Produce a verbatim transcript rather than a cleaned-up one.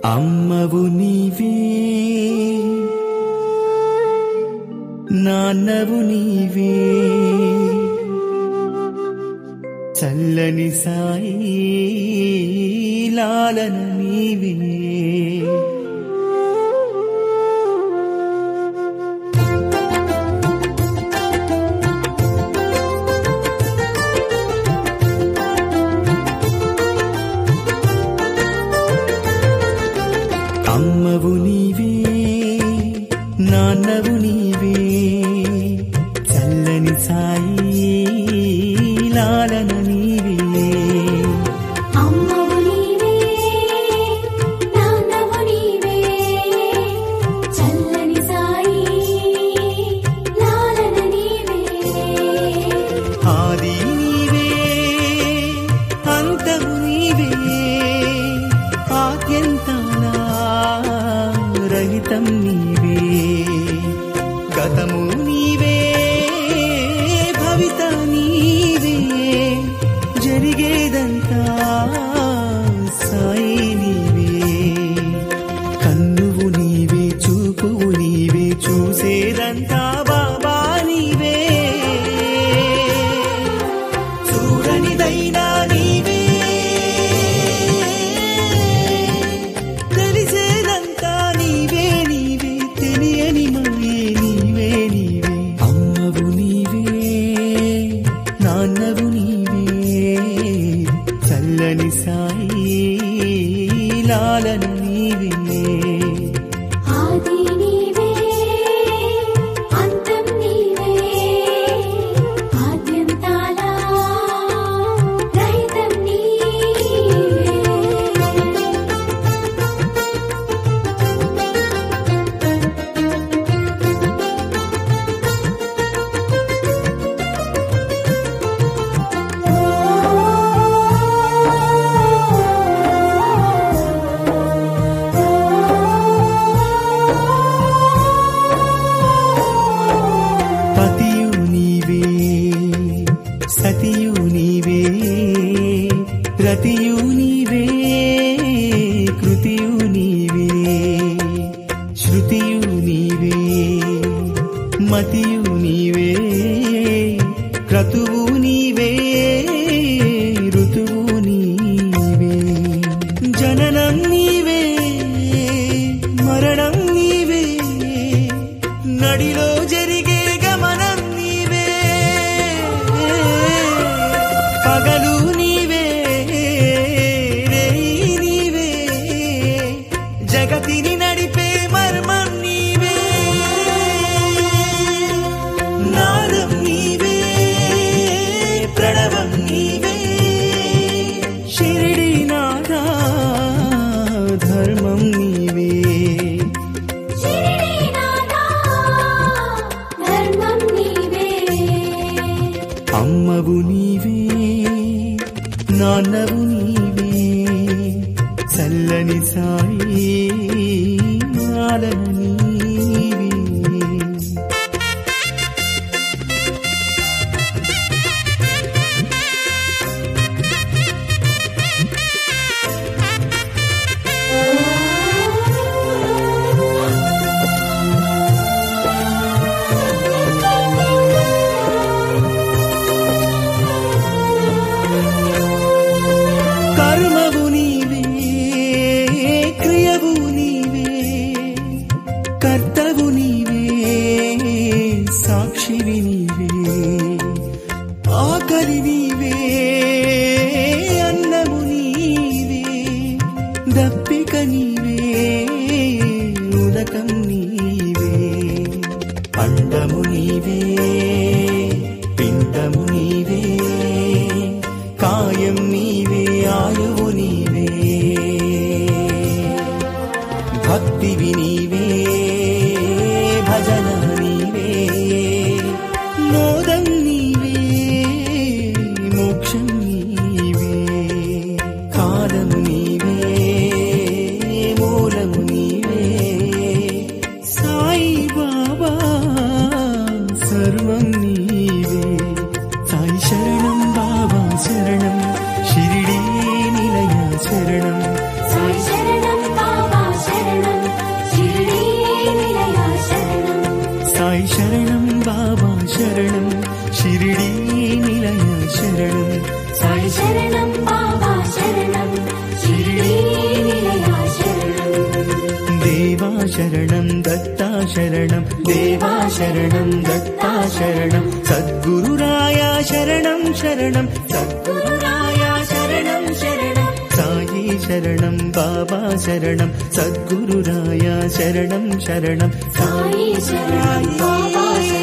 అమ్మవు నీవే నాన్నవు నీవే చల్లని సాయి లాలన నీవే అమ్మవు నీవే నాన్నవు నీవే చల్లని సాయి లాలన నీవే అమ్మవు నీవే నాన్నవు నీవే చల్లని సాయి లాలన నీవే ఆది నీవే అంతము నీవే ఆద్యంతాల రహితం నీవే గతము నీవే భవిత నీవే జరిగేదంతా సాయి నీవే కన్నువు నీవే చూపువు నీవే చూసేదంతా బాబా నీవే చూడనిదైనా నీవే తెలిసేదంతా నీవే నీవే తెలియని మళ్ళీ నీవే నీవే అమ్మవు నీవే నాన్నవు నీవే చల్లని సాయి లాలన నీవే ఆది నీవే అంతం నీవే ఆద్యంతాల రహితం నీవే పతియు నీవే సతియు నీవే రతియు నీవే కృతియు నీవే శృతియు నీవే మతియు నీవే క్రతువు నీవే ఋతువు నీవే జననం నీవే మరణం నీవే నడిలో జరిగే గమనం నీవే పగలు నీవే రేయి నీవే జగతిని నడిపే మర్మం నీవే నాదం నీవే ప్రణవం నీవే షిరిడి నాదా ధర్మం నీవే శిరిడి నాదా ధర్మం నీవే అమ్మవు నీవే నాన్నవు నీవే చల్లని సాయి లాలన నీవే కర్మవు నీవే క్రియవు నీవే కర్తవు నీవే సాక్షివి నీవే ఆకలి నీవే అన్నము నీవే దప్పిక నీవే ఉదకం నీవే అండము నీవే పిండము నీవే కాయం నీవే ఆయువు నీవే భక్తివి నీవే భజన నీవే మోదం నీవే మోక్షం నీవే కాలం నీవే మూలం నీవే సాయి బాబా సర్వం నీవే సాయి శరణం బాబా శరణం షిరిడీ నిలయ శరణం సాయి శరణం బాబా శరణం దత్తా శరణం దేవా శరణం దత్తా శరణం సద్గురురాయా శరణం శరణం సద్గురురాయా శరణం శరణం సాయి శరణం బాబా శరణం సద్గురురాయా శరణం శరణం సాయి శరణం బాబా శరణం